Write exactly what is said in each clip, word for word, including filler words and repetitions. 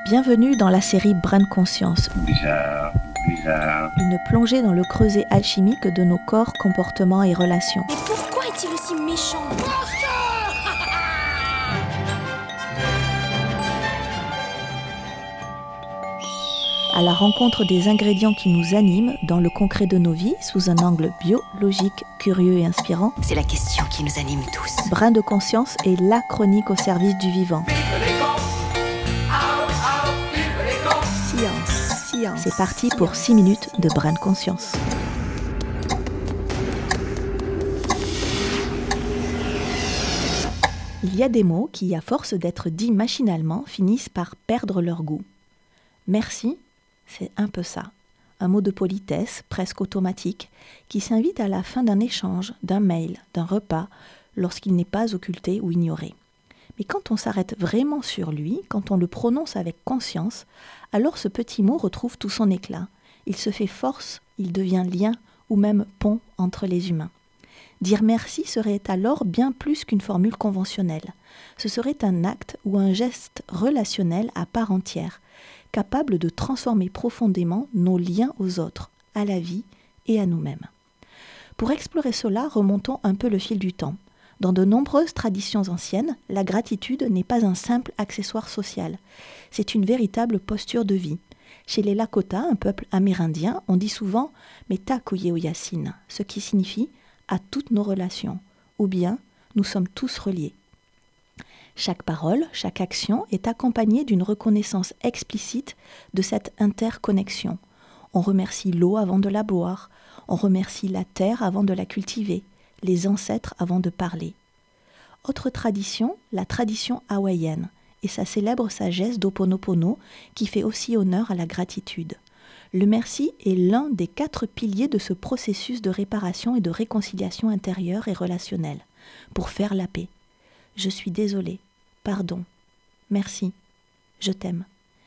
Bienvenue dans la série Brin de conscience. Bizarre, bizarre. Une plongée dans le creuset alchimique de nos corps, comportements et relations. Mais pourquoi est-il aussi méchant ? À la rencontre des ingrédients qui nous animent dans le concret de nos vies, sous un angle biologique, curieux et inspirant. C'est la question qui nous anime tous. Brin de conscience est la chronique au service du vivant. Science, science. C'est parti pour six minutes de Brin de conscience. Il y a des mots qui, à force d'être dits machinalement, finissent par perdre leur goût. Merci, c'est un peu ça. Un mot de politesse, presque automatique, qui s'invite à la fin d'un échange, d'un mail, d'un repas, lorsqu'il n'est pas occulté ou ignoré. Mais quand on s'arrête vraiment sur lui, quand on le prononce avec conscience, alors ce petit mot retrouve tout son éclat. Il se fait force, il devient lien ou même pont entre les humains. Dire merci serait alors bien plus qu'une formule conventionnelle. Ce serait un acte ou un geste relationnel à part entière, capable de transformer profondément nos liens aux autres, à la vie et à nous-mêmes. Pour explorer cela, remontons un peu le fil du temps. Dans de nombreuses traditions anciennes, la gratitude n'est pas un simple accessoire social. C'est une véritable posture de vie. Chez les Lakota, un peuple amérindien, on dit souvent « Meta kuye yasin », ce qui signifie « à toutes nos relations » ou bien « nous sommes tous reliés ». Chaque parole, chaque action est accompagnée d'une reconnaissance explicite de cette interconnexion. On remercie l'eau avant de la boire, on remercie la terre avant de la cultiver, les ancêtres avant de parler. Autre tradition, la tradition hawaïenne et sa célèbre sagesse d'Ho'oponopono qui fait aussi honneur à la gratitude. Le merci est l'un des quatre piliers de ce processus de réparation et de réconciliation intérieure et relationnelle pour faire la paix. Je suis désolé, pardon, merci, je t'aime.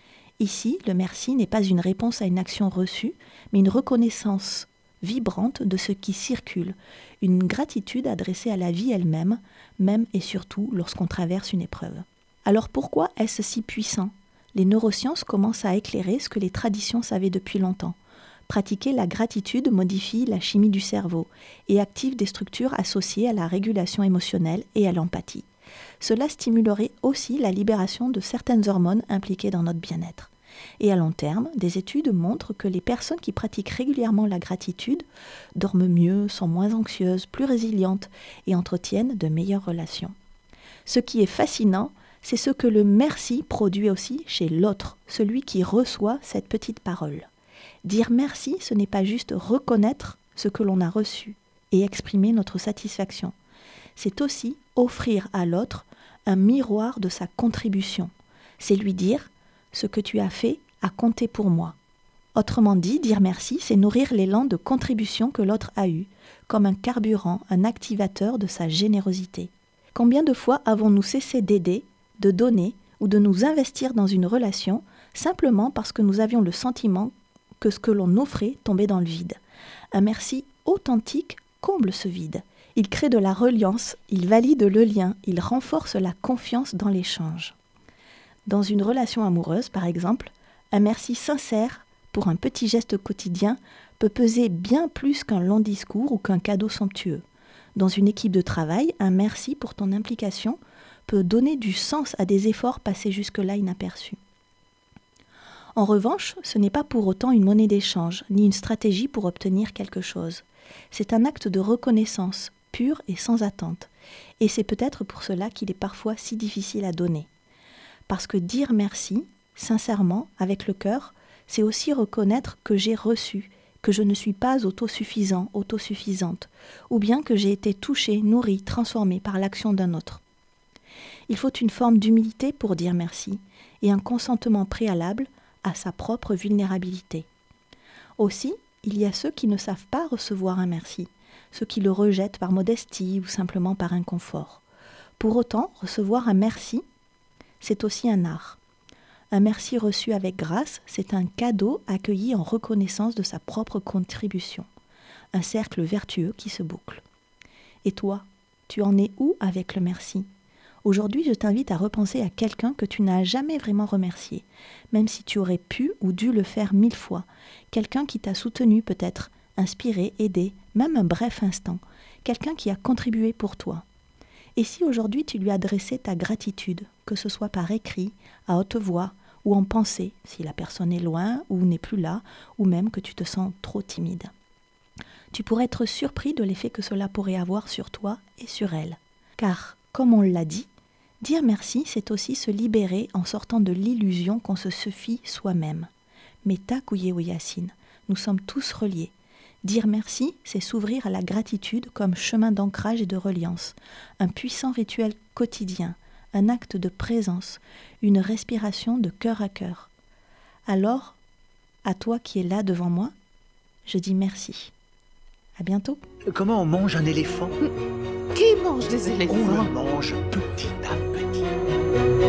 Ici, le merci n'est pas une réponse à une action reçue, mais une reconnaissance vibrante de ce qui circule, une gratitude adressée à la vie elle-même, même et surtout lorsqu'on traverse une épreuve. Alors pourquoi est-ce si puissant ? Les neurosciences commencent à éclairer ce que les traditions savaient depuis longtemps. Pratiquer la gratitude modifie la chimie du cerveau et active des structures associées à la régulation émotionnelle et à l'empathie. Cela stimulerait aussi la libération de certaines hormones impliquées dans notre bien-être. Et à long terme, des études montrent que les personnes qui pratiquent régulièrement la gratitude dorment mieux, sont moins anxieuses, plus résilientes et entretiennent de meilleures relations. Ce qui est fascinant, c'est ce que le merci produit aussi chez l'autre, celui qui reçoit cette petite parole. Dire merci, ce n'est pas juste reconnaître ce que l'on a reçu et exprimer notre satisfaction. C'est aussi offrir à l'autre un miroir de sa contribution. C'est lui dire « ce que tu as fait a compté pour moi ». Autrement dit, dire merci, c'est nourrir l'élan de contribution que l'autre a eu, comme un carburant, un activateur de sa générosité. Combien de fois avons-nous cessé d'aider, de donner ou de nous investir dans une relation simplement parce que nous avions le sentiment que ce que l'on offrait tombait dans le vide. Un merci authentique comble ce vide. Il crée de la reliance, il valide le lien, il renforce la confiance dans l'échange. Dans une relation amoureuse, par exemple, un merci sincère pour un petit geste quotidien peut peser bien plus qu'un long discours ou qu'un cadeau somptueux. Dans une équipe de travail, un merci pour ton implication peut donner du sens à des efforts passés jusque-là inaperçus. En revanche, ce n'est pas pour autant une monnaie d'échange, ni une stratégie pour obtenir quelque chose. C'est un acte de reconnaissance, pur et sans attente. Et c'est peut-être pour cela qu'il est parfois si difficile à donner. Parce que dire merci, sincèrement, avec le cœur, c'est aussi reconnaître que j'ai reçu, que je ne suis pas autosuffisant, autosuffisante, ou bien que j'ai été touché, nourri, transformé par l'action d'un autre. Il faut une forme d'humilité pour dire merci, et un consentement préalable à sa propre vulnérabilité. Aussi, il y a ceux qui ne savent pas recevoir un merci, ceux qui le rejettent par modestie ou simplement par inconfort. Pour autant, recevoir un merci, c'est aussi un art. Un merci reçu avec grâce, c'est un cadeau accueilli en reconnaissance de sa propre contribution. Un cercle vertueux qui se boucle. Et toi, tu en es où avec le merci ? Aujourd'hui, je t'invite à repenser à quelqu'un que tu n'as jamais vraiment remercié, même si tu aurais pu ou dû le faire mille fois. Quelqu'un qui t'a soutenu peut-être, inspiré, aidé, même un bref instant. Quelqu'un qui a contribué pour toi. Et si aujourd'hui tu lui adressais ta gratitude, que ce soit par écrit, à haute voix ou en pensée, si la personne est loin ou n'est plus là, ou même que tu te sens trop timide. Tu pourrais être surpris de l'effet que cela pourrait avoir sur toi et sur elle. Car, comme on l'a dit, dire merci, c'est aussi se libérer en sortant de l'illusion qu'on se suffit soi-même. Metta Kouyeou Yassine, nous sommes tous reliés. Dire merci, c'est s'ouvrir à la gratitude comme chemin d'ancrage et de reliance, un puissant rituel quotidien, un acte de présence, une respiration de cœur à cœur. Alors, à toi qui es là devant moi, je dis merci. À bientôt. Comment on mange un éléphant ? Qui mange des éléphants ? On le mange petit à petit.